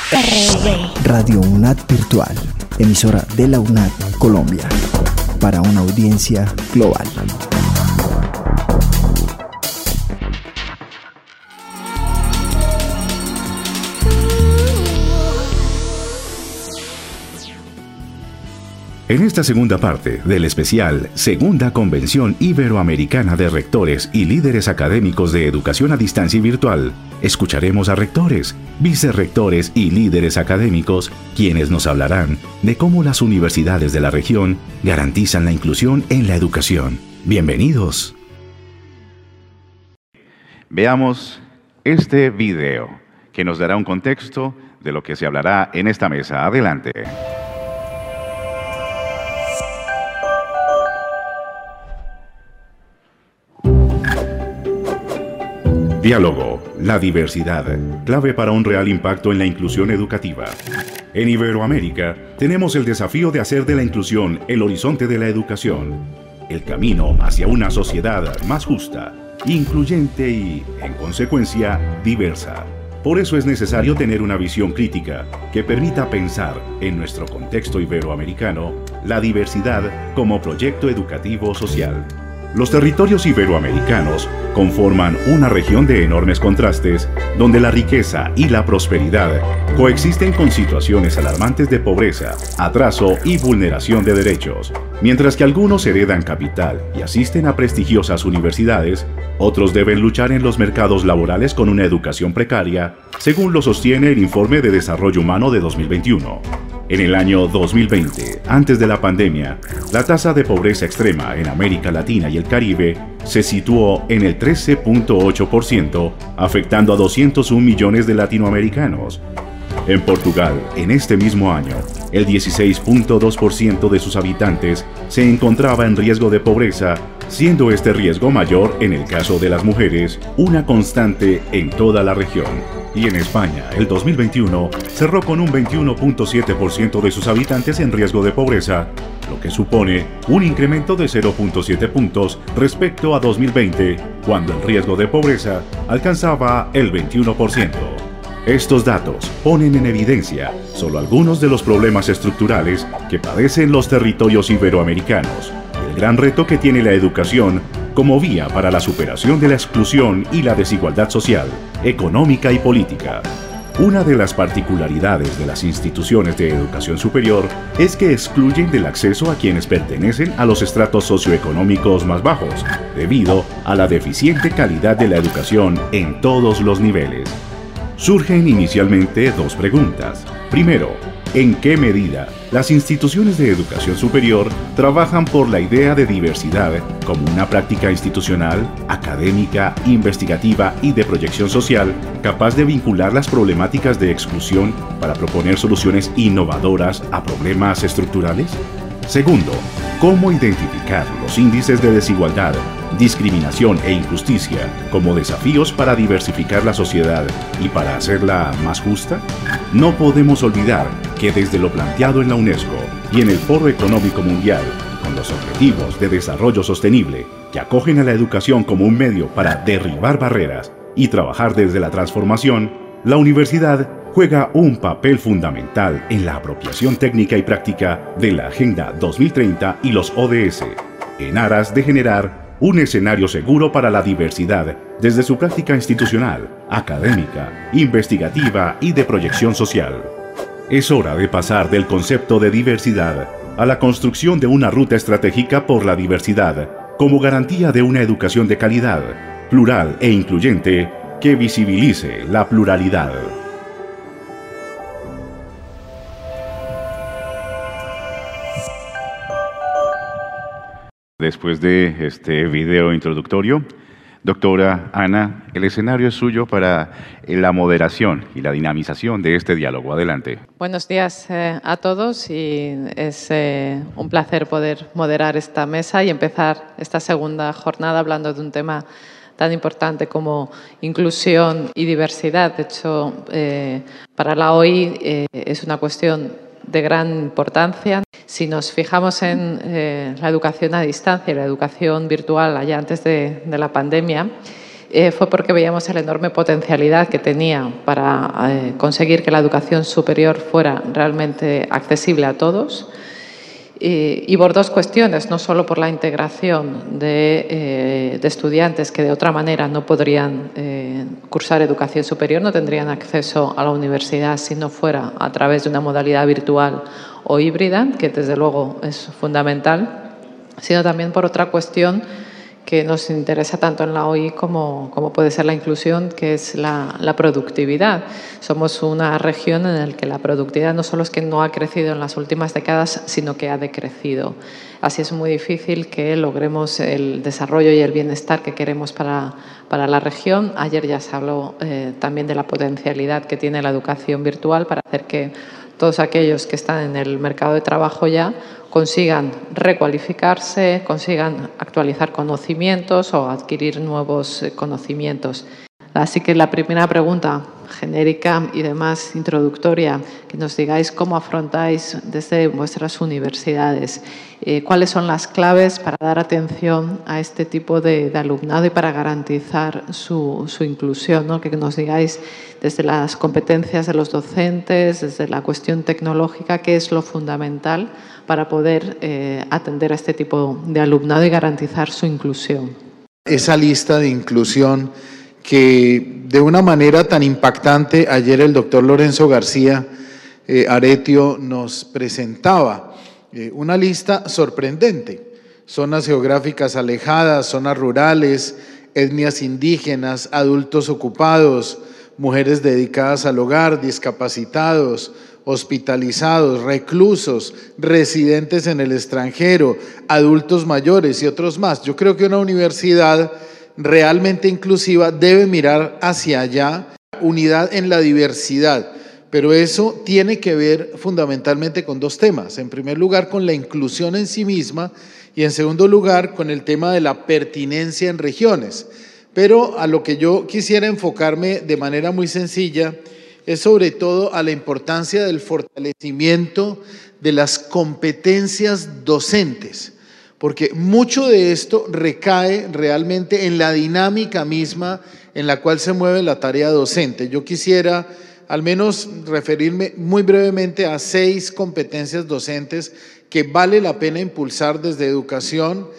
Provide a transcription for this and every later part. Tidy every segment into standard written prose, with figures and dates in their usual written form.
Radio UNAD Virtual, emisora de la UNAD Colombia, para una audiencia global. En esta segunda parte del especial Segunda Convención Iberoamericana de Rectores y Líderes Académicos de Educación a Distancia y Virtual, escucharemos a rectores, vicerrectores y líderes académicos, quienes nos hablarán de cómo las universidades de la región garantizan la inclusión en la educación. ¡Bienvenidos! Veamos este video, que nos dará un contexto de lo que se hablará en esta mesa. Adelante. Diálogo, la diversidad, clave para un real impacto en la inclusión educativa. En Iberoamérica, tenemos el desafío de hacer de la inclusión el horizonte de la educación, el camino hacia una sociedad más justa, incluyente y, en consecuencia, diversa. Por eso es necesario tener una visión crítica que permita pensar, en nuestro contexto iberoamericano, la diversidad como proyecto educativo social. Los territorios iberoamericanos conforman una región de enormes contrastes donde la riqueza y la prosperidad coexisten con situaciones alarmantes de pobreza, atraso y vulneración de derechos. Mientras que algunos heredan capital y asisten a prestigiosas universidades, otros deben luchar en los mercados laborales con una educación precaria, según lo sostiene el Informe de Desarrollo Humano de 2021. En el año 2020, antes de la pandemia, la tasa de pobreza extrema en América Latina y el Caribe se situó en el 13.8%, afectando a 201 millones de latinoamericanos. En Portugal, en este mismo año, el 16.2% de sus habitantes se encontraba en riesgo de pobreza, siendo este riesgo mayor en el caso de las mujeres, una constante en toda la región. Y en España, el 2021 cerró con un 21.7% de sus habitantes en riesgo de pobreza, lo que supone un incremento de 0.7 puntos respecto a 2020, cuando el riesgo de pobreza alcanzaba el 21%. Estos datos ponen en evidencia solo algunos de los problemas estructurales que padecen los territorios iberoamericanos y el gran reto que tiene la educación como vía para la superación de la exclusión y la desigualdad social, económica y política. Una de las particularidades de las instituciones de educación superior es que excluyen del acceso a quienes pertenecen a los estratos socioeconómicos más bajos, debido a la deficiente calidad de la educación en todos los niveles. Surgen inicialmente dos preguntas. Primero, ¿en qué medida las instituciones de educación superior trabajan por la idea de diversidad como una práctica institucional, académica, investigativa y de proyección social capaz de vincular las problemáticas de exclusión para proponer soluciones innovadoras a problemas estructurales? Segundo, ¿cómo identificar los índices de desigualdad, discriminación e injusticia como desafíos para diversificar la sociedad y para hacerla más justa? No podemos olvidar que desde lo planteado en la UNESCO y en el Foro Económico Mundial, con los Objetivos de Desarrollo Sostenible, que acogen a la educación como un medio para derribar barreras y trabajar desde la transformación, la universidad juega un papel fundamental en la apropiación técnica y práctica de la Agenda 2030 y los ODS, en aras de generar un escenario seguro para la diversidad desde su práctica institucional, académica, investigativa y de proyección social. Es hora de pasar del concepto de diversidad a la construcción de una ruta estratégica por la diversidad como garantía de una educación de calidad, plural e incluyente que visibilice la pluralidad. Después de este video introductorio, doctora Ana, el escenario es suyo para la moderación y la dinamización de este diálogo. Adelante. Buenos días a todos y es un placer poder moderar esta mesa y empezar esta segunda jornada hablando de un tema tan importante como inclusión y diversidad. De hecho, para la OI es una cuestión de gran importancia. Si nos fijamos en la educación a distancia y la educación virtual allá antes de la pandemia, fue porque veíamos la enorme potencialidad que tenía para conseguir que la educación superior fuera realmente accesible a todos. Y por dos cuestiones, no solo por la integración de estudiantes que de otra manera no podrían cursar educación superior, no tendrían acceso a la universidad si no fuera a través de una modalidad virtual o híbrida, que desde luego es fundamental, sino también por otra cuestión que nos interesa tanto en la OI como puede ser la inclusión, que es la productividad. Somos una región en la que la productividad no solo es que no ha crecido en las últimas décadas, sino que ha decrecido. Así es muy difícil que logremos el desarrollo y el bienestar que queremos para la región. Ayer ya se habló también de la potencialidad que tiene la educación virtual para hacer que todos aquellos que están en el mercado de trabajo ya consigan recualificarse, consigan actualizar conocimientos o adquirir nuevos conocimientos. Así que la primera pregunta genérica y demás introductoria, que nos digáis cómo afrontáis desde vuestras universidades, cuáles son las claves para dar atención a este tipo de alumnado y para garantizar su inclusión, ¿no? Que nos digáis desde las competencias de los docentes, desde la cuestión tecnológica, qué es lo fundamental para poder atender a este tipo de alumnado y garantizar su inclusión. Esa lista de inclusión que de una manera tan impactante ayer el doctor Lorenzo García Aretio nos presentaba, una lista sorprendente: zonas geográficas alejadas, zonas rurales, etnias indígenas, adultos ocupados, mujeres dedicadas al hogar, discapacitados, hospitalizados, reclusos, residentes en el extranjero, adultos mayores y otros más. Yo creo que una universidad realmente inclusiva debe mirar hacia allá, unidad en la diversidad, pero eso tiene que ver fundamentalmente con dos temas. En primer lugar, con la inclusión en sí misma, y en segundo lugar, con el tema de la pertinencia en regiones. Pero a lo que yo quisiera enfocarme de manera muy sencilla es sobre todo a la importancia del fortalecimiento de las competencias docentes, porque mucho de esto recae realmente en la dinámica misma en la cual se mueve la tarea docente. Yo quisiera al menos referirme muy brevemente a 6 competencias docentes que vale la pena impulsar desde educación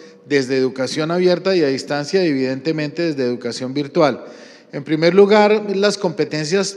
abierta y a distancia, y evidentemente desde educación virtual. En primer lugar, las competencias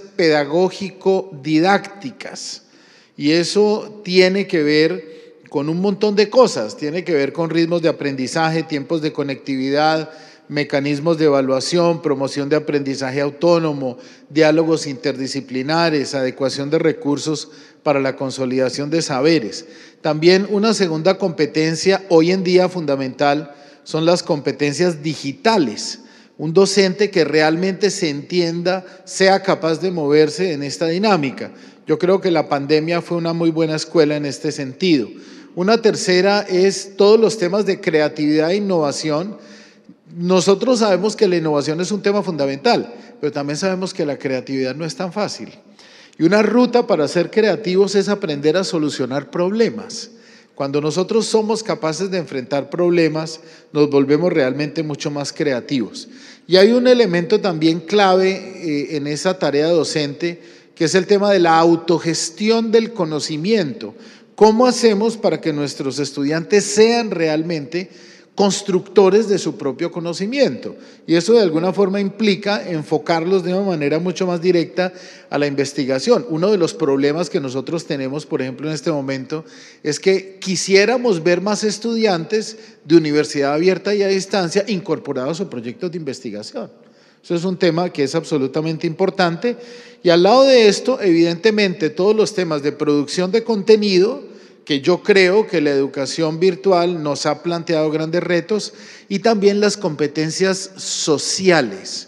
pedagógico-didácticas, y eso tiene que ver con un montón de cosas, tiene que ver con ritmos de aprendizaje, tiempos de conectividad, mecanismos de evaluación, promoción de aprendizaje autónomo, diálogos interdisciplinares, adecuación de recursos para la consolidación de saberes. También una segunda competencia hoy en día fundamental son las competencias digitales. Un docente que realmente se entienda, sea capaz de moverse en esta dinámica. Yo creo que la pandemia fue una muy buena escuela en este sentido. Una tercera es todos los temas de creatividad e innovación. Nosotros sabemos que la innovación es un tema fundamental, pero también sabemos que la creatividad no es tan fácil. Y una ruta para ser creativos es aprender a solucionar problemas. Cuando nosotros somos capaces de enfrentar problemas, nos volvemos realmente mucho más creativos. Y hay un elemento también clave en esa tarea docente, que es el tema de la autogestión del conocimiento. ¿Cómo hacemos para que nuestros estudiantes sean realmente constructores de su propio conocimiento? Y eso de alguna forma implica enfocarlos de una manera mucho más directa a la investigación. Uno de los problemas que nosotros tenemos, por ejemplo, en este momento, es que quisiéramos ver más estudiantes de universidad abierta y a distancia incorporados a proyectos de investigación. Eso es un tema que es absolutamente importante. Y al lado de esto, evidentemente, todos los temas de producción de contenido, que yo creo que la educación virtual nos ha planteado grandes retos, y también las competencias sociales.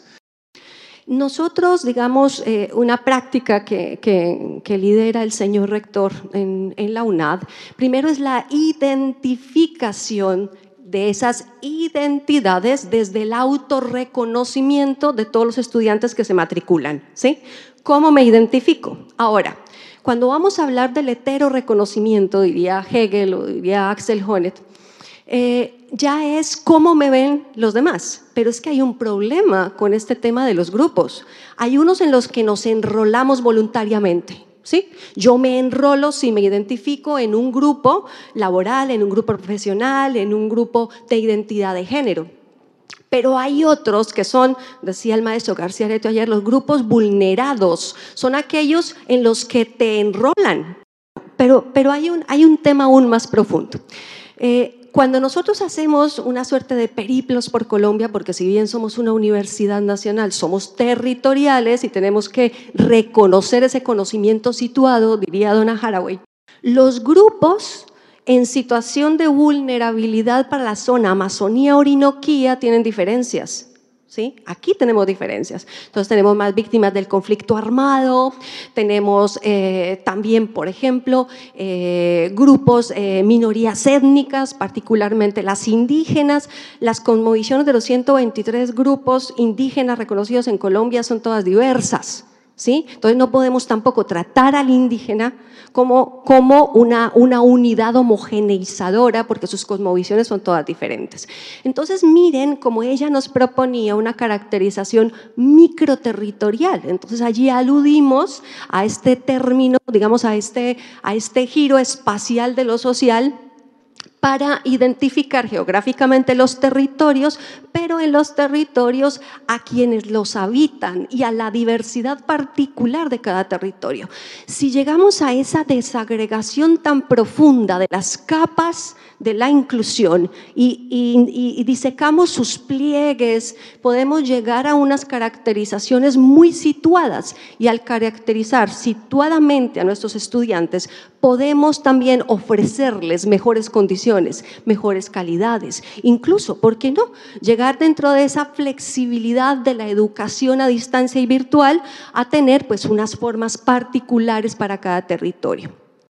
Nosotros, digamos, una práctica que lidera el señor rector en la UNAD, primero es la identificación de esas identidades desde el autorreconocimiento de todos los estudiantes que se matriculan, ¿sí? ¿Cómo me identifico? Ahora, cuando vamos a hablar del heterorreconocimiento, diría Hegel o diría Axel Honneth, ya es cómo me ven los demás. Pero es que hay un problema con este tema de los grupos. Hay unos en los que nos enrolamos voluntariamente, ¿sí? Yo me enrolo si me identifico en un grupo laboral, en un grupo profesional, en un grupo de identidad de género. Pero hay otros que son, decía el maestro García Areto ayer, los grupos vulnerados. Son aquellos en los que te enrolan. Pero hay un tema aún más profundo. Cuando nosotros hacemos una suerte de periplos por Colombia, porque si bien somos una universidad nacional, somos territoriales y tenemos que reconocer ese conocimiento situado, diría Donna Haraway, los grupos en situación de vulnerabilidad para la zona Amazonía-Orinoquía tienen diferencias. ¿Sí? Aquí tenemos diferencias. Entonces tenemos más víctimas del conflicto armado, tenemos también, por ejemplo, grupos, minorías étnicas, particularmente las indígenas. Las cosmovisiones de los 123 grupos indígenas reconocidos en Colombia son todas diversas, ¿sí? Entonces no podemos tampoco tratar al indígena como una unidad homogeneizadora, porque sus cosmovisiones son todas diferentes. Entonces miren cómo ella nos proponía una caracterización microterritorial. Entonces allí aludimos a este término, digamos a este giro espacial de lo social, para identificar geográficamente los territorios, pero en los territorios a quienes los habitan y a la diversidad particular de cada territorio. Si llegamos a esa desagregación tan profunda de las capas de la inclusión y disecamos sus pliegues, podemos llegar a unas caracterizaciones muy situadas, y al caracterizar situadamente a nuestros estudiantes podemos también ofrecerles mejores condiciones, mejores calidades, incluso, ¿por qué no?, llegar dentro de esa flexibilidad de la educación a distancia y virtual a tener pues unas formas particulares para cada territorio.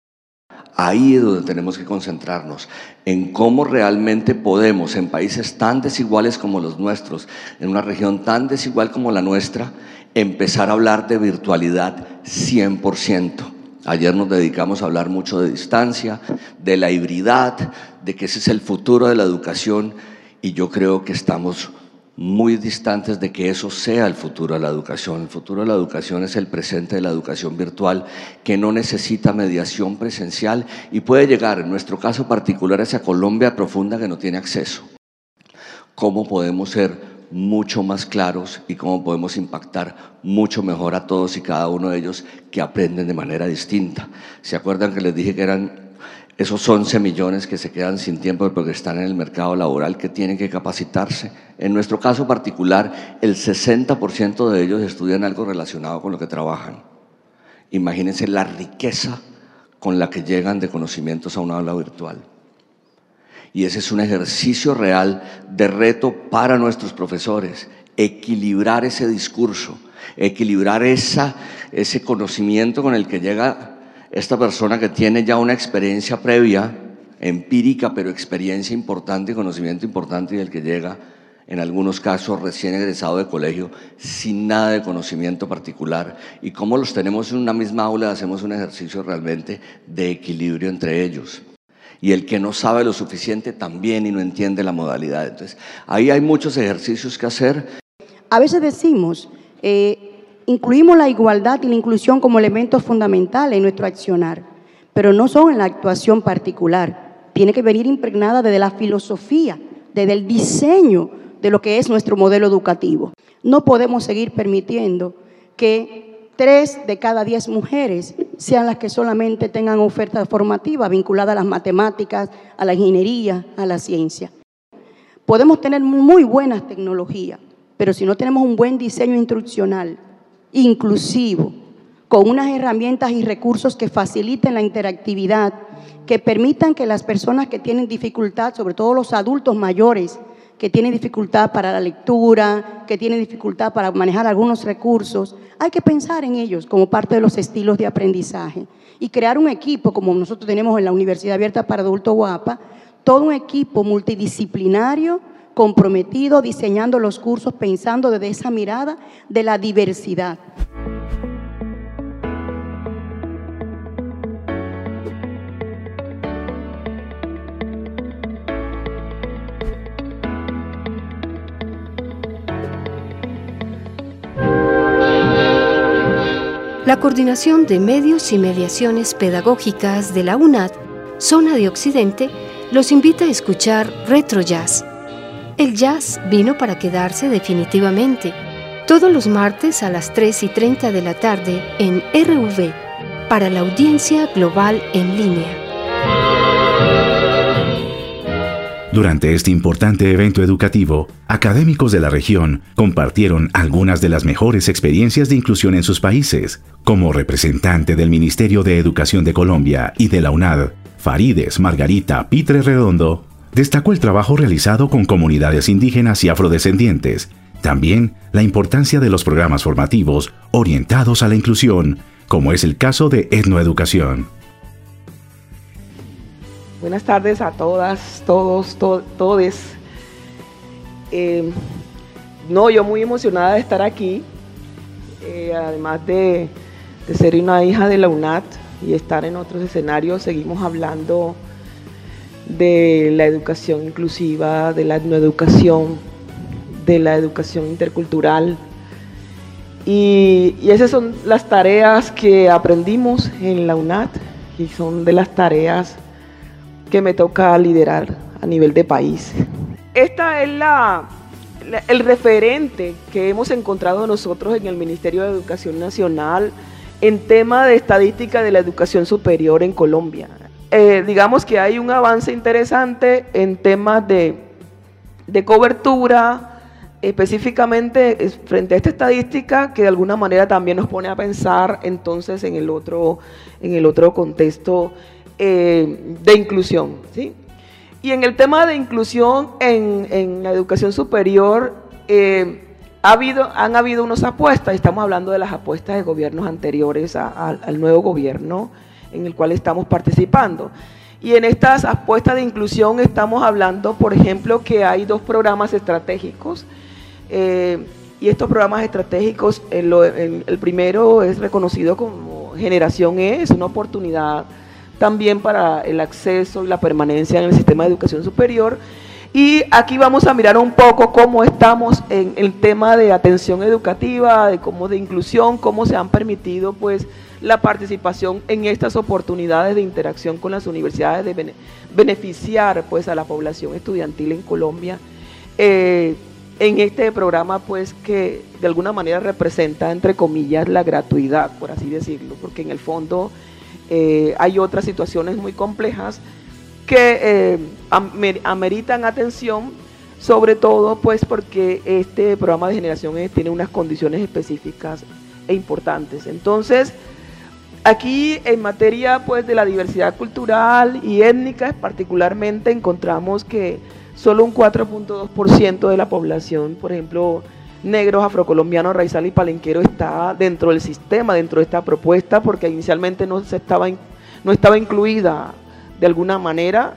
Ahí es donde tenemos que concentrarnos, en cómo realmente podemos, en países tan desiguales como los nuestros, en una región tan desigual como la nuestra, empezar a hablar de virtualidad 100%. Ayer nos dedicamos a hablar mucho de distancia, de la hibridad, de que ese es el futuro de la educación, y yo creo que estamos muy distantes de que eso sea el futuro de la educación. El futuro de la educación es el presente de la educación virtual, que no necesita mediación presencial y puede llegar, en nuestro caso particular, a esa Colombia profunda que no tiene acceso. ¿Cómo podemos ser mucho más claros y cómo podemos impactar mucho mejor a todos y cada uno de ellos que aprenden de manera distinta? ¿Se acuerdan que les dije que eran esos 11 millones que se quedan sin tiempo porque están en el mercado laboral, que tienen que capacitarse? En nuestro caso particular, el 60% de ellos estudian algo relacionado con lo que trabajan. Imagínense la riqueza con la que llegan de conocimientos a una aula virtual. Y ese es un ejercicio real de reto para nuestros profesores, equilibrar ese discurso, equilibrar ese conocimiento con el que llega esta persona que tiene ya una experiencia previa, empírica, pero experiencia importante, conocimiento importante, y el que llega, en algunos casos, recién egresado de colegio, sin nada de conocimiento particular. Y cómo los tenemos en una misma aula, hacemos un ejercicio realmente de equilibrio entre ellos. Y el que no sabe lo suficiente también y no entiende la modalidad. Entonces, ahí hay muchos ejercicios que hacer. A veces decimos, incluimos la igualdad y la inclusión como elementos fundamentales en nuestro accionar, pero no son en la actuación particular. Tiene que venir impregnada desde la filosofía, desde el diseño de lo que es nuestro modelo educativo. No podemos seguir permitiendo que 3 de cada 10 mujeres sean las que solamente tengan oferta formativa vinculada a las matemáticas, a la ingeniería, a la ciencia. Podemos tener muy buenas tecnologías, pero si no tenemos un buen diseño instruccional, inclusivo, con unas herramientas y recursos que faciliten la interactividad, que permitan que las personas que tienen dificultad, sobre todo los adultos mayores, que tienen dificultad para la lectura, que tienen dificultad para manejar algunos recursos, hay que pensar en ellos como parte de los estilos de aprendizaje y crear un equipo, como nosotros tenemos en la Universidad Abierta para Adultos UAPA, todo un equipo multidisciplinario, comprometido, diseñando los cursos, pensando desde esa mirada de la diversidad. La Coordinación de Medios y Mediaciones Pedagógicas de la UNAD, Zona de Occidente, los invita a escuchar Retro Jazz. El jazz vino para quedarse definitivamente. Todos los martes a las 3:30 de la tarde en RV, para la audiencia global en línea. Durante este importante evento educativo, académicos de la región compartieron algunas de las mejores experiencias de inclusión en sus países. Como representante del Ministerio de Educación de Colombia y de la UNAD, Farides Margarita Pitre Redondo destacó el trabajo realizado con comunidades indígenas y afrodescendientes. También la importancia de los programas formativos orientados a la inclusión, como es el caso de Etnoeducación. Buenas tardes a todas, todos. Yo muy emocionada de estar aquí, además de ser una hija de la UNAD y estar en otros escenarios. Seguimos hablando de la educación inclusiva, de la etnoeducación, de la educación intercultural. Y esas son las tareas que aprendimos en la UNAD y son de las tareas que me toca liderar a nivel de país. Esta es el referente que hemos encontrado nosotros en el Ministerio de Educación Nacional en tema de estadística de la educación superior en Colombia. Digamos que hay un avance interesante en temas de cobertura, específicamente frente a esta estadística que de alguna manera también nos pone a pensar entonces en el otro contexto de inclusión, ¿sí? Y en el tema de inclusión en la educación superior han habido unas apuestas. Estamos hablando de las apuestas de gobiernos anteriores al nuevo gobierno en el cual estamos participando. Y en estas apuestas de inclusión estamos hablando, por ejemplo, que hay 2 programas estratégicos. Y estos programas estratégicos, el primero es reconocido como Generación E, es una oportunidad también para el acceso y la permanencia en el sistema de educación superior. Y aquí vamos a mirar un poco cómo estamos en el tema de atención educativa, de inclusión, cómo se han permitido pues la participación en estas oportunidades de interacción con las universidades, de beneficiar pues a la población estudiantil en Colombia, en este programa pues que de alguna manera representa entre comillas la gratuidad, por así decirlo, porque en el fondo hay otras situaciones muy complejas que ameritan atención, sobre todo pues porque este programa de Generación E tiene unas condiciones específicas e importantes. Entonces, aquí en materia pues de la diversidad cultural y étnica particularmente encontramos que solo un 4.2% de la población, por ejemplo, negros, afrocolombianos, raizal y palenquero está dentro del sistema, dentro de esta propuesta, porque inicialmente no estaba incluida de alguna manera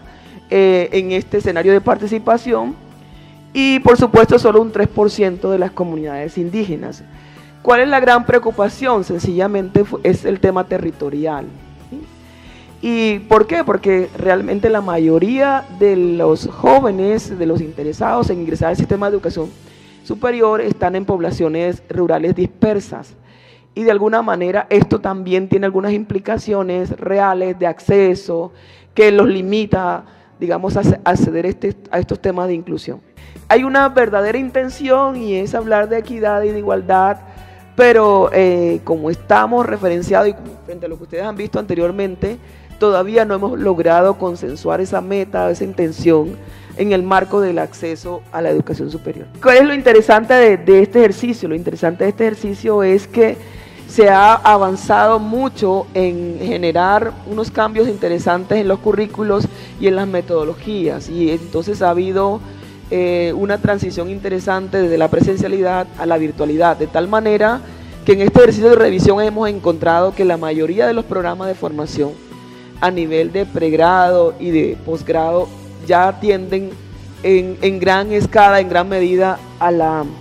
en este escenario de participación, y por supuesto solo un 3% de las comunidades indígenas. ¿Cuál es la gran preocupación? Sencillamente es el tema territorial. ¿Sí? ¿Y por qué? Porque realmente la mayoría de los jóvenes, de los interesados en ingresar al sistema de educación superior están en poblaciones rurales dispersas, y de alguna manera esto también tiene algunas implicaciones reales de acceso que los limita, digamos, a acceder a estos temas de inclusión. Hay una verdadera intención y es hablar de equidad y de igualdad, pero como estamos referenciados y frente a lo que ustedes han visto anteriormente, todavía no hemos logrado consensuar esa meta, esa intención en el marco del acceso a la educación superior. ¿Cuál es lo interesante de este ejercicio? Lo interesante de este ejercicio es que se ha avanzado mucho en generar unos cambios interesantes en los currículos y en las metodologías, y entonces ha habido una transición interesante desde la presencialidad a la virtualidad, de tal manera que en este ejercicio de revisión hemos encontrado que la mayoría de los programas de formación a nivel de pregrado y de posgrado ya atienden en gran escala, en gran medida a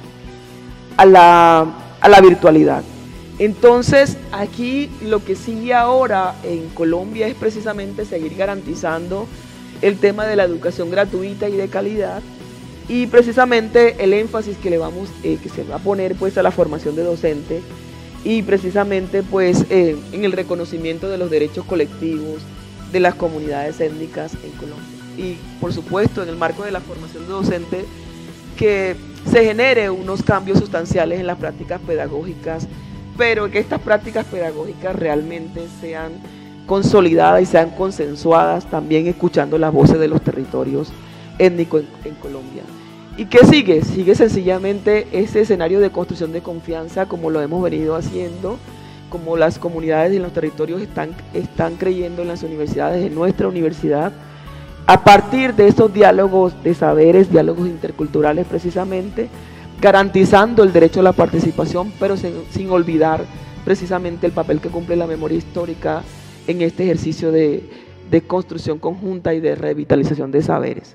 la virtualidad. Entonces, aquí lo que sigue ahora en Colombia es precisamente seguir garantizando el tema de la educación gratuita y de calidad, y precisamente el énfasis que se va a poner pues a la formación de docentes y precisamente pues en el reconocimiento de los derechos colectivos de las comunidades étnicas en Colombia. Y por supuesto en el marco de la formación de docente, que se genere unos cambios sustanciales en las prácticas pedagógicas, pero que estas prácticas pedagógicas realmente sean consolidadas y sean consensuadas, también escuchando las voces de los territorios étnicos en Colombia. ¿Y qué sigue? Sigue sencillamente ese escenario de construcción de confianza, como lo hemos venido haciendo, como las comunidades y los territorios están creyendo en las universidades, en nuestra universidad, a partir de esos diálogos de saberes, diálogos interculturales precisamente, garantizando el derecho a la participación, pero sin olvidar precisamente el papel que cumple la memoria histórica en este ejercicio de construcción conjunta y de revitalización de saberes.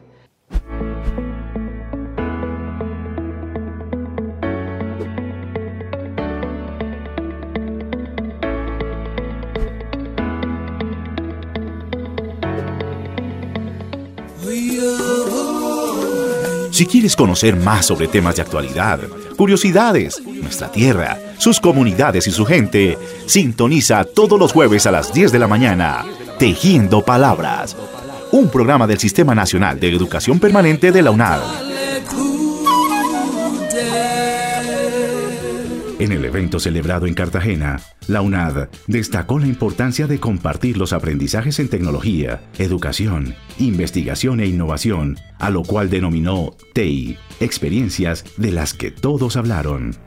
Si quieres conocer más sobre temas de actualidad, curiosidades, nuestra tierra, sus comunidades y su gente, sintoniza todos los jueves a las 10 de la mañana, Tejiendo Palabras, un programa del Sistema Nacional de Educación Permanente de la UNAD. En el evento celebrado en Cartagena, la UNAD destacó la importancia de compartir los aprendizajes en tecnología, educación, investigación e innovación, a lo cual denominó TEI, experiencias de las que todos hablaron.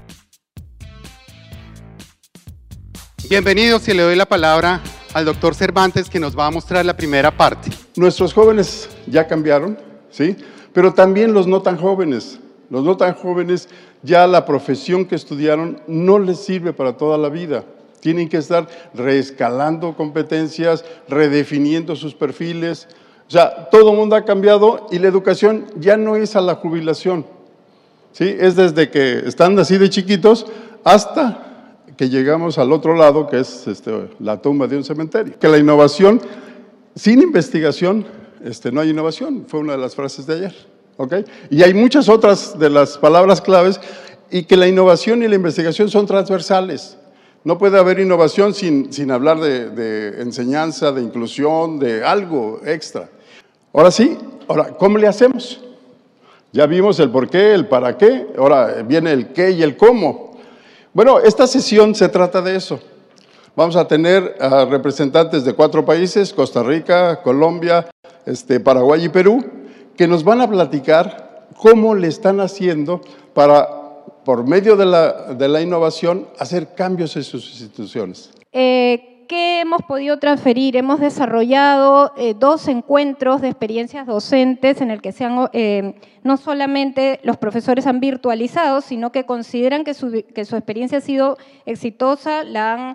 Bienvenidos y le doy la palabra al doctor Cervantes, que nos va a mostrar la primera parte. Nuestros jóvenes ya cambiaron, ¿sí? Pero también los no tan jóvenes. Los no tan jóvenes, ya la profesión que estudiaron no les sirve para toda la vida. Tienen que estar reescalando competencias, redefiniendo sus perfiles. O sea, todo el mundo ha cambiado y la educación ya no es a la jubilación, ¿sí? Es desde que están así de chiquitos hasta que llegamos al otro lado, que es la tumba de un cementerio. Que la innovación, sin investigación, no hay innovación, fue una de las frases de ayer. ¿Okay? Y hay muchas otras de las palabras claves, y que la innovación y la investigación son transversales. No puede haber innovación sin hablar de enseñanza, de inclusión, de algo extra. Ahora sí, ¿cómo le hacemos? Ya vimos el por qué, el para qué, ahora viene el qué y el cómo. Bueno, esta sesión se trata de eso. Vamos a tener a representantes de 4 países, Costa Rica, Colombia, Paraguay y Perú, que nos van a platicar cómo le están haciendo para, por medio de la innovación, hacer cambios en sus instituciones. ¿Qué hemos podido transferir? Hemos desarrollado 2 encuentros de experiencias docentes en el que no solamente los profesores han virtualizado, sino que consideran que su experiencia ha sido exitosa, la han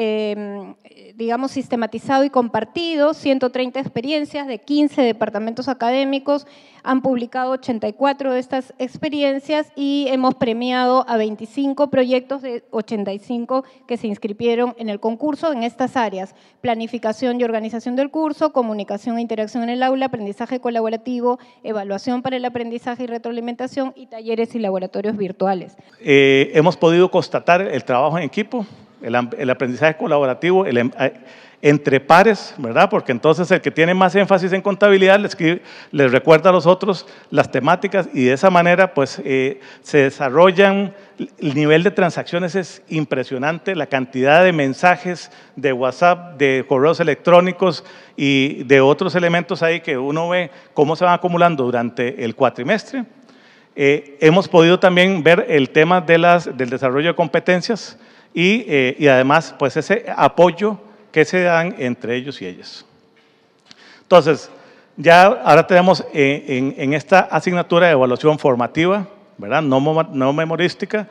digamos, sistematizado y compartido, 130 experiencias de 15 departamentos académicos, han publicado 84 de estas experiencias y hemos premiado a 25 proyectos de 85 que se inscribieron en el concurso en estas áreas: planificación y organización del curso, comunicación e interacción en el aula, aprendizaje colaborativo, evaluación para el aprendizaje y retroalimentación, y talleres y laboratorios virtuales. Hemos podido constatar el trabajo en equipo, el aprendizaje colaborativo, entre pares, ¿verdad? Porque entonces el que tiene más énfasis en contabilidad les recuerda a los otros las temáticas, y de esa manera pues se desarrollan. El nivel de transacciones es impresionante, la cantidad de mensajes de WhatsApp, de correos electrónicos y de otros elementos ahí que uno ve cómo se van acumulando durante el cuatrimestre. Hemos podido también ver el tema del desarrollo de competencias y además pues ese apoyo que se dan entre ellos y ellas. Entonces, ya ahora tenemos en esta asignatura de evaluación formativa, ¿verdad? No memorística,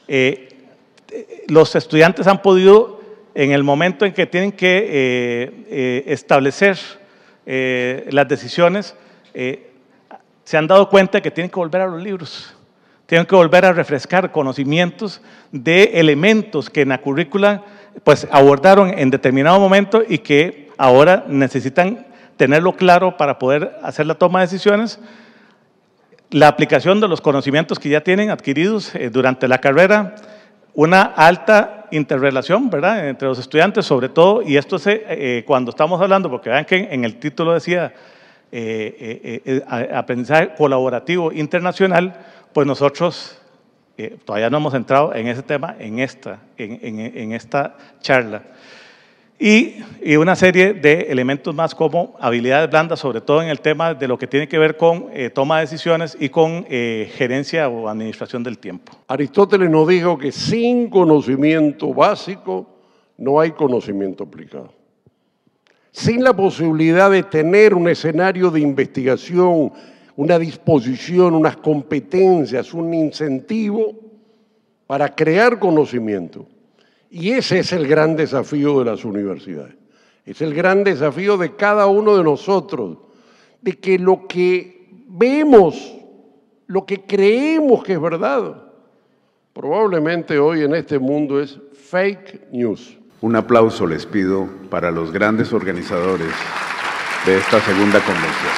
los estudiantes han podido, en el momento en que tienen que establecer las decisiones, se han dado cuenta que tienen que volver a los libros. Tienen que volver a refrescar conocimientos de elementos que en la currícula pues abordaron en determinado momento y que ahora necesitan tenerlo claro para poder hacer la toma de decisiones. La aplicación de los conocimientos que ya tienen adquiridos durante la carrera, una alta interrelación, ¿verdad?, entre los estudiantes, sobre todo, y esto es cuando estamos hablando, porque vean que en el título decía aprendizaje colaborativo internacional, pues nosotros todavía no hemos entrado en ese tema en esta charla. Y una serie de elementos más como habilidades blandas, sobre todo en el tema de lo que tiene que ver con toma de decisiones y con gerencia o administración del tiempo. Aristóteles nos dijo que sin conocimiento básico no hay conocimiento aplicado. Sin la posibilidad de tener un escenario de investigación, una disposición, unas competencias, un incentivo para crear conocimiento. Y ese es el gran desafío de las universidades. Es el gran desafío de cada uno de nosotros, de que lo que vemos, lo que creemos que es verdad, probablemente hoy en este mundo es fake news. Un aplauso les pido para los grandes organizadores de esta segunda convención.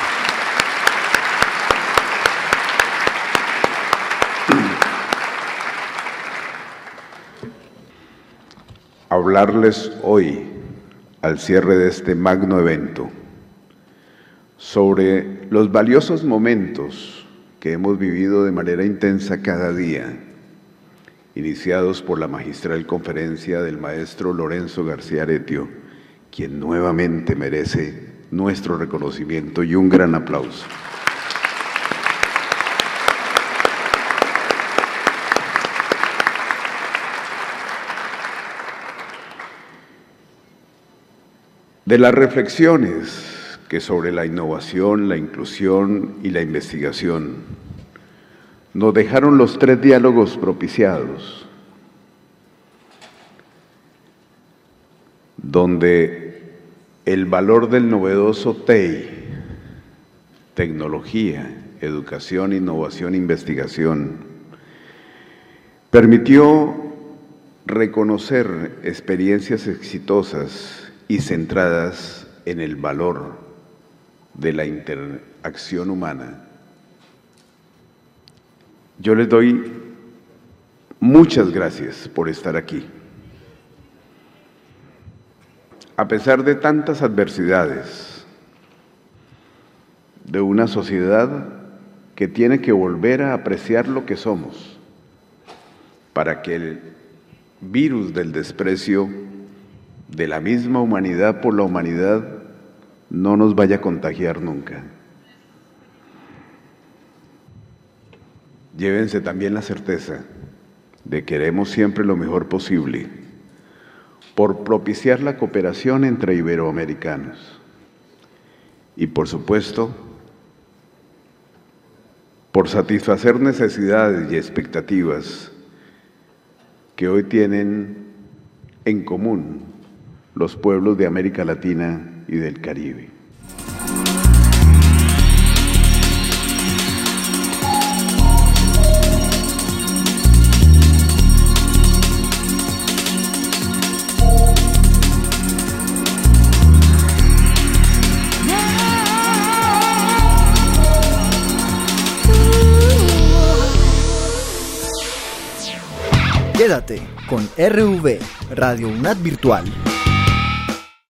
Hablarles hoy, al cierre de este magno evento, sobre los valiosos momentos que hemos vivido de manera intensa cada día, iniciados por la magistral conferencia del maestro Lorenzo García Aretio, quien nuevamente merece nuestro reconocimiento y un gran aplauso. De las reflexiones que sobre la innovación, la inclusión y la investigación nos dejaron los 3 diálogos propiciados, donde el valor del novedoso TEI, tecnología, educación, innovación, investigación, permitió reconocer experiencias exitosas y centradas en el valor de la interacción humana. Yo les doy muchas gracias por estar aquí. A pesar de tantas adversidades, de una sociedad que tiene que volver a apreciar lo que somos, para que el virus del desprecio de la misma humanidad por la humanidad no nos vaya a contagiar nunca. Llévense también la certeza de que haremos siempre lo mejor posible por propiciar la cooperación entre iberoamericanos y, por supuesto, por satisfacer necesidades y expectativas que hoy tienen en común los pueblos de América Latina y del Caribe. Quédate con RV, Radio UNAD Virtual.